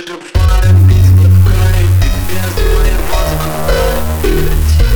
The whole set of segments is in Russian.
Живая письма в край, без моего звонка.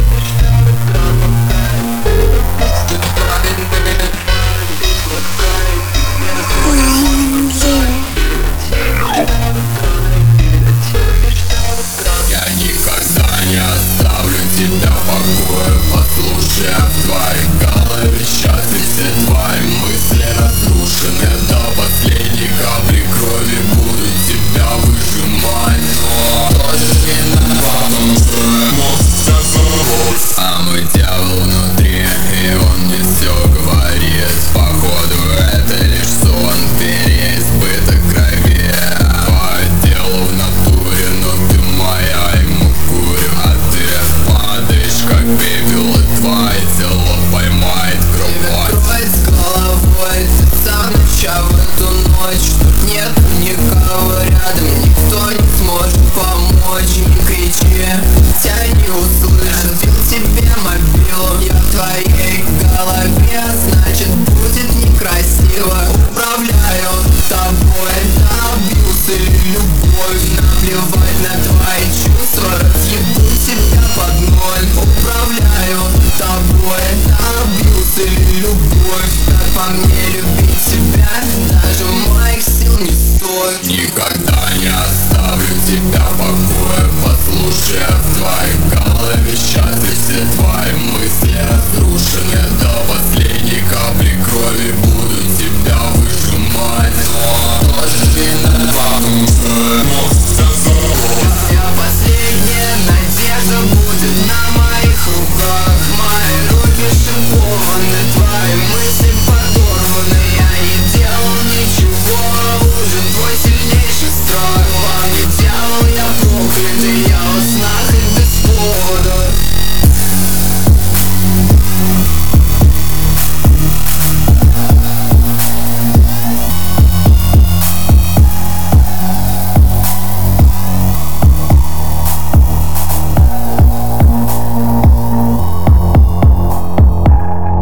Я никогда не оставлю тебя в покое. Послушай, в твоей голове сейчас висит твои мысли разрушены. До последней капли крови буду тебя выжимать, но тоже не надо. А мой дьявол внутри, и он мне все говорит. Походу это лишь сон, переизбыток крови. По делу в натуре, но ты моя, ему курю. А ты падаешь как пепел, и твое тело поймает кровать. Тебя с головой, ты сам начал эту ночь. Тут нет никого рядом, никто не сможет помочь. Не кричи, тебя не услышат. Бил тебе мобилу, я в твоей голове, значит будет некрасиво. Управляю тобой, добился ли любовь? Наплевать на твои чувства, разъебу тебя под ноль. Управляю тобой, добился ли любовь? Как по мне любить тебя, даже моих сил не стоит. Никогда